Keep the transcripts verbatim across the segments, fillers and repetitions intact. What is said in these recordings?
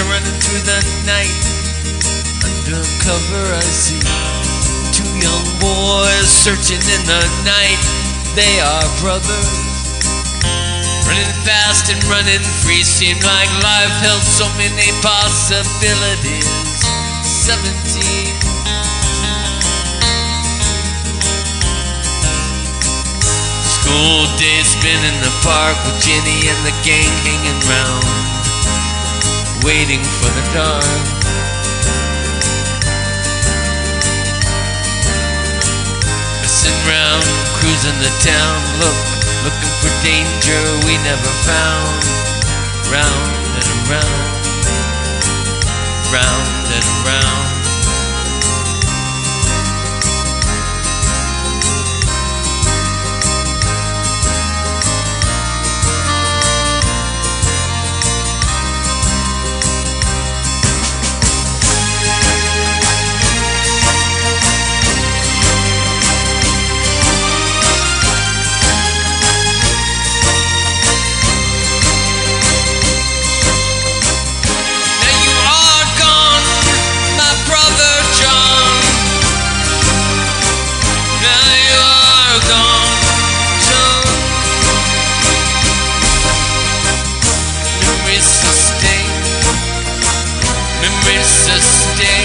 are running through the night. Under cover I see two young boys searching in the night. They are brothers, running fast and running free. Seemed like life held so many possibilities. Seventeen. School day spent in the park with Jenny and the gang hanging round, waiting for the dark. Messing round, cruising the town, look, looking for danger we never found. Round and around, round and around. Sustain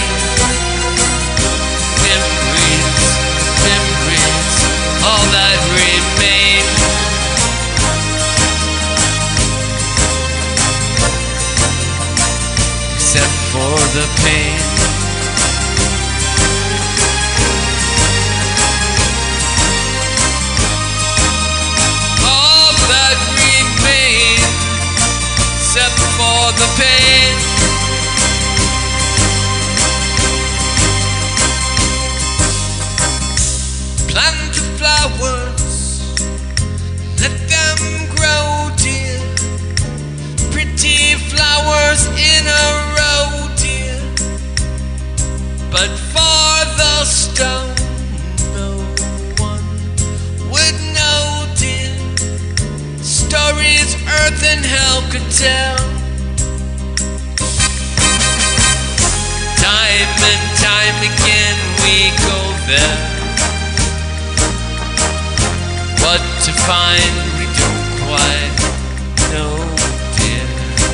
memories, memories, all that remain. Except for the pain. All that remain, except for the pain. Plant flowers, let them grow, dear. Pretty flowers in a row, dear. But for the stone, no one would know, dear. Stories earth and hell could tell. Time and time again we go there. What to find we don't quite know, dear.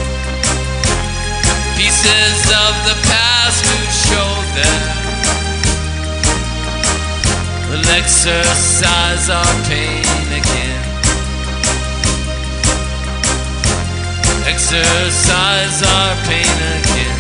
Pieces of the past to show them will exercise our pain again. Exercise our pain again.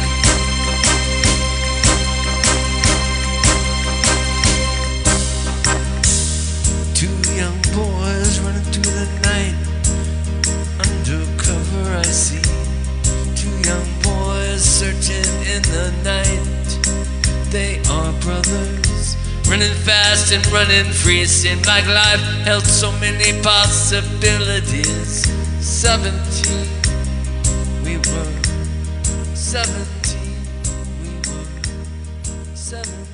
Boys running through the night. Under cover I see two young boys searching in the night. They are brothers, running fast and running free. Seemed like life held so many possibilities. Seventeen, we were seventeen, we were seventeen.